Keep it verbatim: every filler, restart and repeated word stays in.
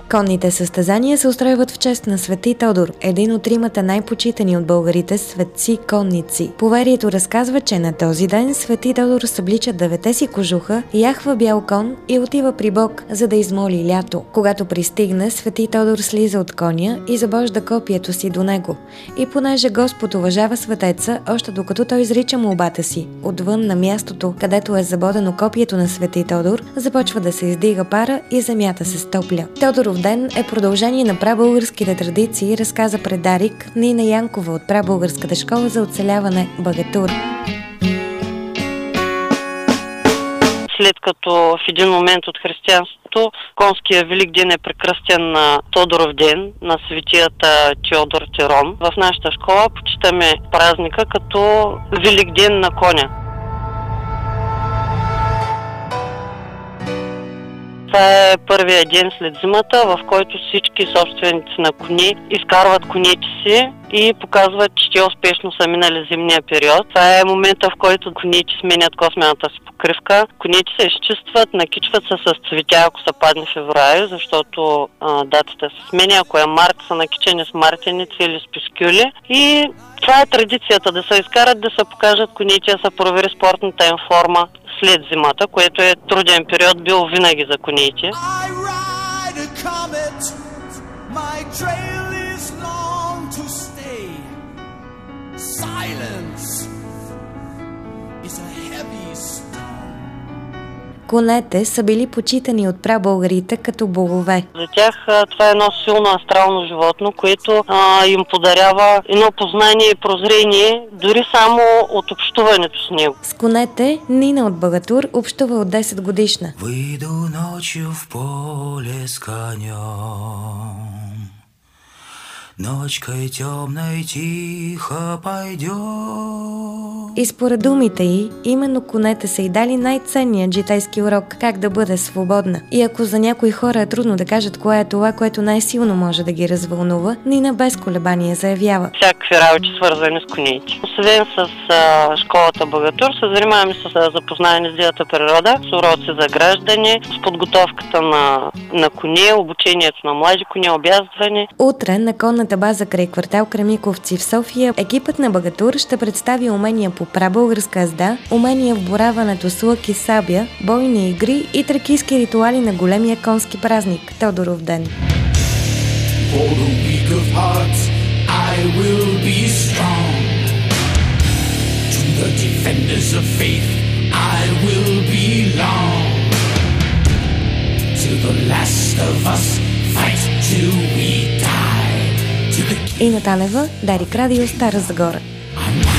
Конните състезания се устройват в чест на Свети Тодор, един от тримата най-почитани от българите светци-конници. Поверието разказва, че на този ден Свети Тодор съблича девете си кожуха, яхва бял кон и отива при Бог, за да измоли лято. Когато пристигне, Свети Тодор слиза от коня и забожда копието си до него. И понеже Господ уважава светеца, още докато той изрича молбата си, отвън на мястото, където е забодено копието на Свети Тодор, започва да се издига пара и земята се стопля. Тодоров ден е продължение на прабългарските традиции, разказа пред Дарик Нина Янкова от прабългарската школа за оцеляване Багатур. След като в един момент от християнството конския велик ден е прекръстен на Тодоров ден, на светията Теодор Тирон, в нашата школа почитаме празника като велик ден на коня. Това е първия ден след зимата, в който всички собственици на кони изкарват конете си и показват, че те успешно са минали зимния период. Това е момента, в който конете сменят космената си покривка. Конете се изчистват, накичват се с цветя, ако са падне февруари, защото а, датата се сменя. Ако е март, са накичени с мартеници или с пискюли. И това е традицията, да се изкарат, да се покажат конете, да се провери спортната им форма след зимата, което е труден период бил винаги за конете. Конете са били почитани от прабългарите като богове. За тях това е едно силно астрално животно, което а, им подарява едно познание и прозрение, дори само от общуването с него. С конете Нина от Багатур общува от десет годишна. Выйду ночью в поле с конем, ночкой темной тихо пойдем. И според думите й, именно конете са й дали най-ценният житейски урок – как да бъде свободна. И ако за някои хора е трудно да кажат кое е това, което най-силно може да ги развълнува, Нина без колебание заявява: всякакви работи свързани с конете. Освен с а, школата Багатур, се занимаваме с а, запознаване с дивата природа, с уроци за граждане, с подготовката на, на коне, обучението на млади коне, обяздване. Утре на конната база край квартал Кремиковци в София екипът на Багатур ще представи умения по прабългарска езда, умения в бораването с лък и сабя, бойни игри и тракийски ритуали на големия конски празник – Тодоров ден. Ина Танева, Дарик Радио, Стара Загора.